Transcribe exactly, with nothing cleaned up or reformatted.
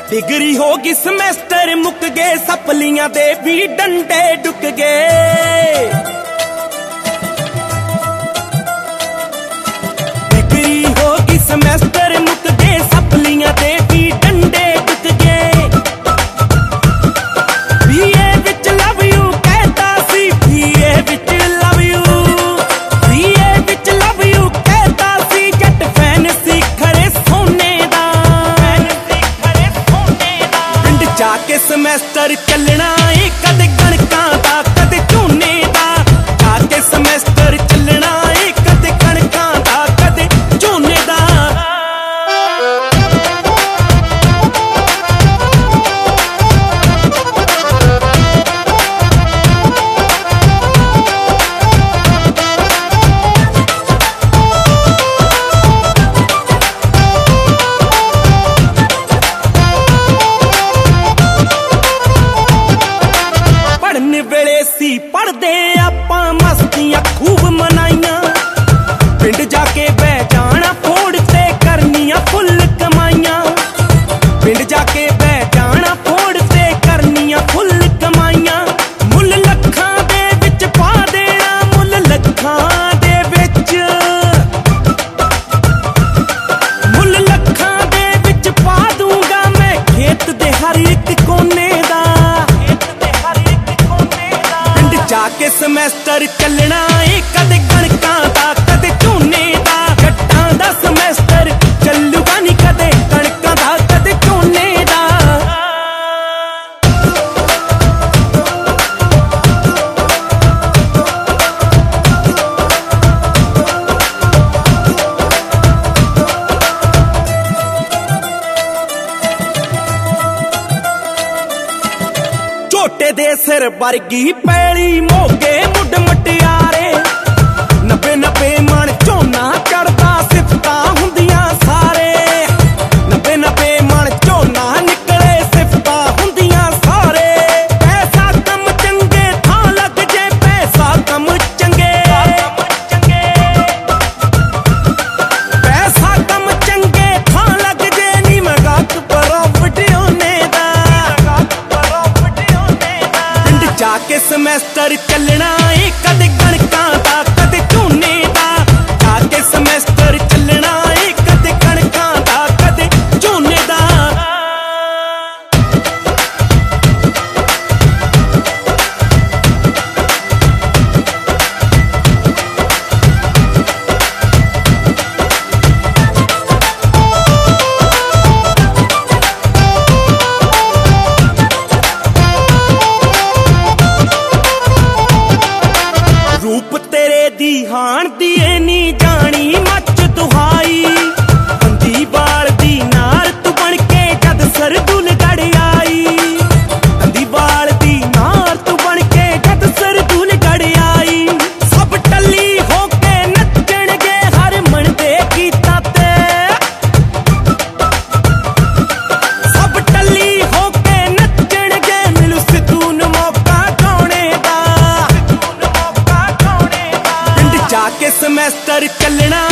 Degree होगी semester मुक गए सपलियां दे भी डंडे डुक गए। डिग्री होगी सेमेस्टर मुक गए सपलियां दे भी डंडे डुक गए। बीए विच लव यू कहता सी बीए विच लव यू बीए विच लव यू कहता सी जट फैन सी खरे सोने दा जाके सेमेस्टर चलना है कदे कणकां दा कदे झोने दा। जाके सेमेस्टर चलना है कदे कणकां दा कदे झोने दा। वेले सी पढ़दे आपां मस्तियां खूब मनाइयां। पिंड जाके बह जाना फोड़ ते करनियां फुल कमाइयां। पिंड जाके बह जाना फोड़ ते करनियां फुल कमाइयां। मुल लखां दे विच पा देना मुल लखां दे विच मुल लखां दे विच पा दूंगा मैं खेत दे हर एक कोने दा। जाके सेमेस्टर चलना है कदे कणकां दा कदे झोने दा। जट्टां दा सेमेस्टर चलूगा नी कदे कणकां दा कदे झोने दा। झोटे दे सिर वर्गी पैली मोगे मुड मटियारे। नब्बे नब्बे मन झोना चढ़दा सिफतां हुंदियां सारे। नब्बे नब्बे मन झोना निकले सिफतां हुंदियां सारे। पैसा कम चंगे थां लग जे पैसा कम चंगे पैसा कम चंगे थां लग जे नी मगाक प्रॉफिट होने दा। जाके सेमेस्टर चलना है कदे कणकां दा कदे झोने दा। जाके सेमेस्टर चलना है कदे कणकां दा कदे झोने दा। रूप तेरे दी हाण दी नी जानी मच दुहाई। बंदी बाल दी नार तू बन के जद सरदुल गड़ आई। बंदी बाल दी नार तू बन के जद सरदुल गड़ आई। सब टल्ली हो के नचणगे हर मन दे गीतां ते। सब टल्ली हो के नचणगे मिलू सिद्धू नूं मौका गाउने दा। जाके सेमेस्टर चलना